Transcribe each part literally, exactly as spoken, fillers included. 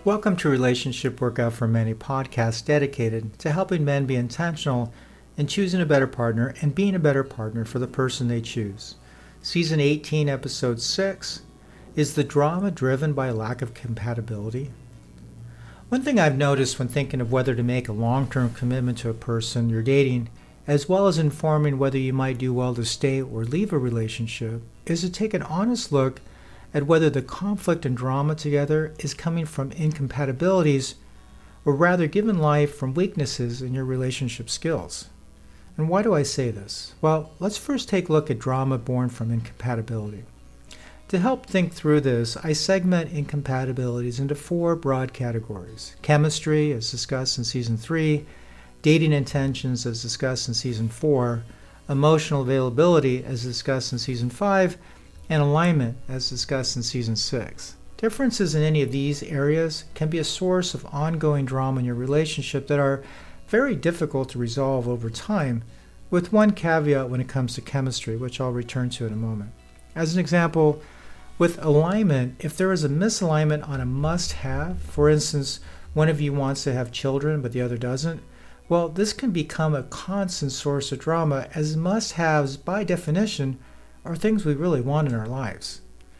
Welcome to Relationship Workout for Many podcast dedicated to helping men be intentional in choosing a better partner and being a better partner for the person they choose. Season eighteen, Episode six, is the drama driven by a lack of compatibility? One thing I've noticed when thinking of whether to make a long-term commitment to a person you're dating, as well as informing whether you might do well to stay or leave a relationship, is to take an honest look at whether the conflict and drama together is coming from incompatibilities or rather given life from weaknesses in your relationship skills. And why do I say this? Well, let's first take a look at drama born from incompatibility. To help think through this, I segment incompatibilities into four broad categories: chemistry, as discussed in Season three, dating intentions, as discussed in Season four, emotional availability, as discussed in Season five, and alignment, as discussed in Season six. Differences in any of these areas can be a source of ongoing drama in your relationship that are very difficult to resolve over time, with one caveat when it comes to chemistry, which I'll return to in a moment. As an example, with alignment, if there is a misalignment on a must-have, for instance, one of you wants to have children but the other doesn't, well, this can become a constant source of drama, as must-haves, by definition, are things we really want in our lives.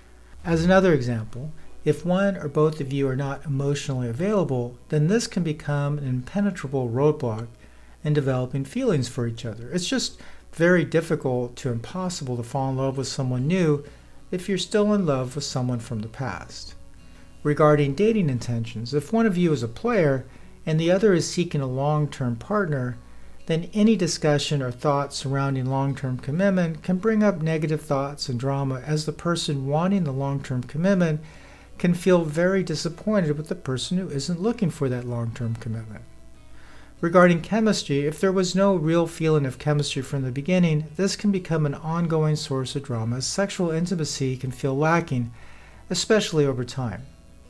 As another example, if one or both of you are not emotionally available, then this can become an impenetrable roadblock in developing feelings for each other. It's just very difficult to impossible to fall in love with someone new if you're still in love with someone from the past. Regarding dating intentions, if one of you is a player and the other is seeking a long-term partner, then any discussion or thoughts surrounding long-term commitment can bring up negative thoughts and drama, as the person wanting the long-term commitment can feel very disappointed with the person who isn't looking for that long-term commitment. Regarding chemistry, if there was no real feeling of chemistry from the beginning, this can become an ongoing source of drama, as sexual intimacy can feel lacking, especially over time.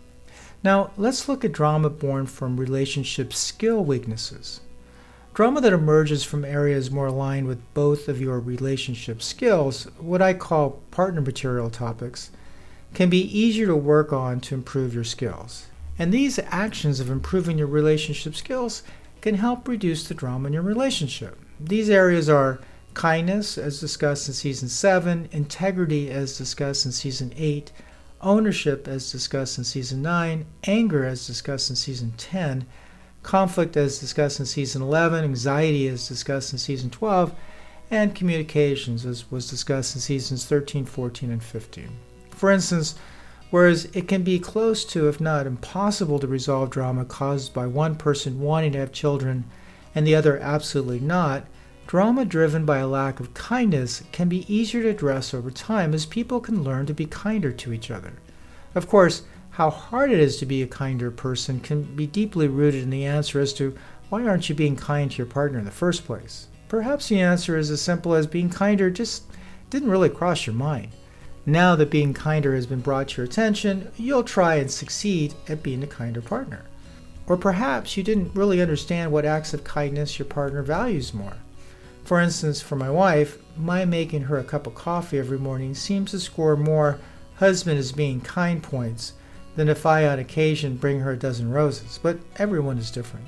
Now, let's look at drama born from relationship skill weaknesses. Drama that emerges from areas more aligned with both of your relationship skills, what I call partner material topics, can be easier to work on to improve your skills. And these actions of improving your relationship skills can help reduce the drama in your relationship. These areas are kindness, as discussed in Season seven, integrity, as discussed in Season eight, ownership, as discussed in Season nine, anger, as discussed in Season ten, conflict, as discussed in Season eleven, anxiety, as discussed in Season twelve, and communications, as was discussed in Seasons thirteen, fourteen, and fifteen. For instance, whereas it can be close to, if not impossible, to resolve drama caused by one person wanting to have children and the other absolutely not, drama driven by a lack of kindness can be easier to address over time, as people can learn to be kinder to each other. Of course, how hard it is to be a kinder person can be deeply rooted in the answer as to why aren't you being kind to your partner in the first place. Perhaps the answer is as simple as being kinder just didn't really cross your mind. Now that being kinder has been brought to your attention, you'll try and succeed at being a kinder partner. Or perhaps you didn't really understand what acts of kindness your partner values more. For instance, for my wife, my making her a cup of coffee every morning seems to score more husband is being kind points than if I on occasion bring her a dozen roses, but everyone is different.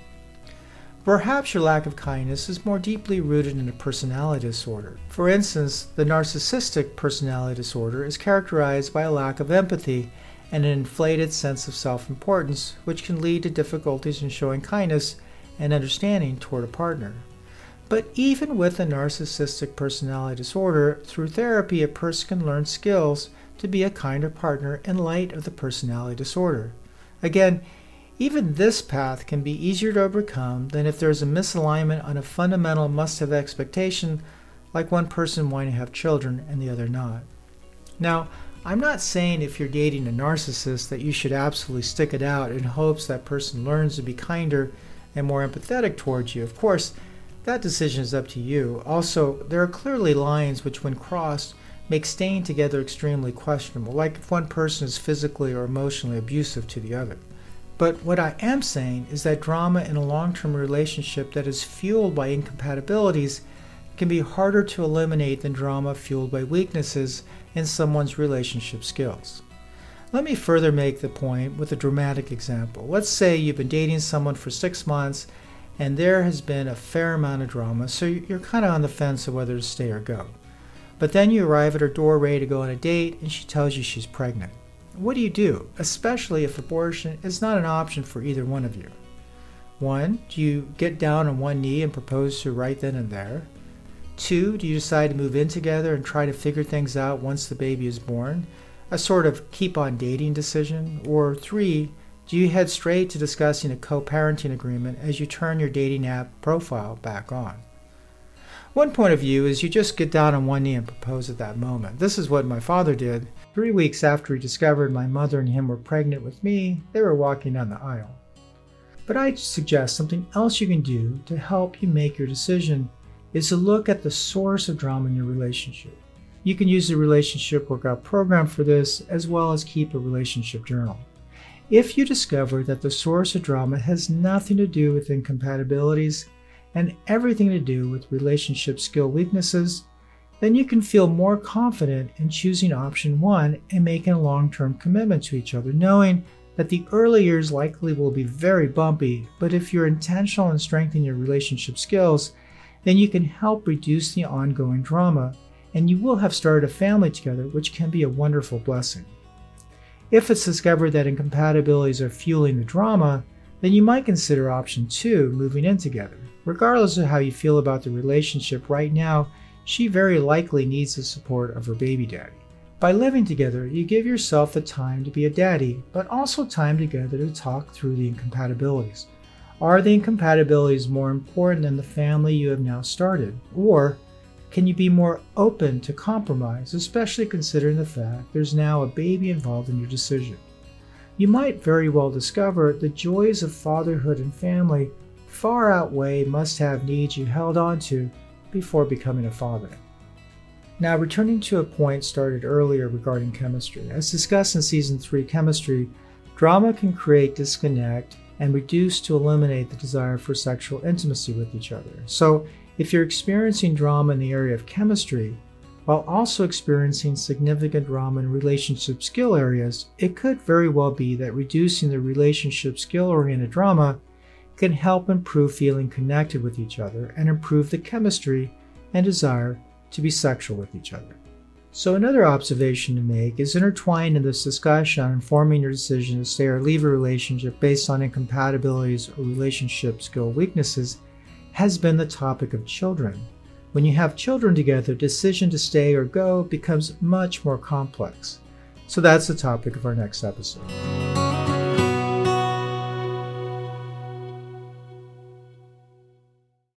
Perhaps your lack of kindness is more deeply rooted in a personality disorder. For instance, the narcissistic personality disorder is characterized by a lack of empathy and an inflated sense of self-importance, which can lead to difficulties in showing kindness and understanding toward a partner. But even with a narcissistic personality disorder, through therapy a person can learn skills to be a kinder partner in light of the personality disorder. Again, even this path can be easier to overcome than if there is a misalignment on a fundamental must-have expectation, like one person wanting to have children and the other not. Now, I'm not saying if you're dating a narcissist that you should absolutely stick it out in hopes that person learns to be kinder and more empathetic towards you. Of course, that decision is up to you. Also, there are clearly lines which, when crossed, make staying together extremely questionable, like if one person is physically or emotionally abusive to the other. But what I am saying is that drama in a long-term relationship that is fueled by incompatibilities can be harder to eliminate than drama fueled by weaknesses in someone's relationship skills. Let me further make the point with a dramatic example. Let's say you've been dating someone for six months and there has been a fair amount of drama, so you're kind of on the fence of whether to stay or go. But then you arrive at her door ready to go on a date and she tells you she's pregnant. What do you do, especially if abortion is not an option for either one of you? One, do you get down on one knee and propose to her right then and there? Two, do you decide to move in together and try to figure things out once the baby is born? A sort of keep on dating decision? Or three, do you head straight to discussing a co-parenting agreement as you turn your dating app profile back on? One point of view is you just get down on one knee and propose at that moment. This is what my father did. Three weeks after he discovered my mother and him were pregnant with me, they were walking down the aisle. But I suggest something else you can do to help you make your decision is to look at the source of drama in your relationship. You can use the relationship workout program for this, as well as keep a relationship journal. If you discover that the source of drama has nothing to do with incompatibilities and everything to do with relationship skill weaknesses, then you can feel more confident in choosing option one and making a long-term commitment to each other, knowing that the early years likely will be very bumpy, but if you're intentional in strengthening your relationship skills, then you can help reduce the ongoing drama, and you will have started a family together, which can be a wonderful blessing. If it's discovered that incompatibilities are fueling the drama, then you might consider option two, moving in together. Regardless of how you feel about the relationship right now, she very likely needs the support of her baby daddy. By living together, you give yourself the time to be a daddy, but also time together to talk through the incompatibilities. Are the incompatibilities more important than the family you have now started? Or can you be more open to compromise, especially considering the fact there's now a baby involved in your decision? You might very well discover the joys of fatherhood and family far outweigh must-have needs you held on to before becoming a father. Now, returning to a point started earlier regarding chemistry. As discussed in Season three Chemistry, drama can create disconnect and reduce to eliminate the desire for sexual intimacy with each other. So, if you're experiencing drama in the area of chemistry, while also experiencing significant drama in relationship skill areas, it could very well be that reducing the relationship skill-oriented drama can help improve feeling connected with each other and improve the chemistry and desire to be sexual with each other. So another observation to make is intertwined in this discussion on informing your decision to stay or leave a relationship based on incompatibilities or relationship skill weaknesses has been the topic of children. When you have children together, decision to stay or go becomes much more complex. So that's the topic of our next episode.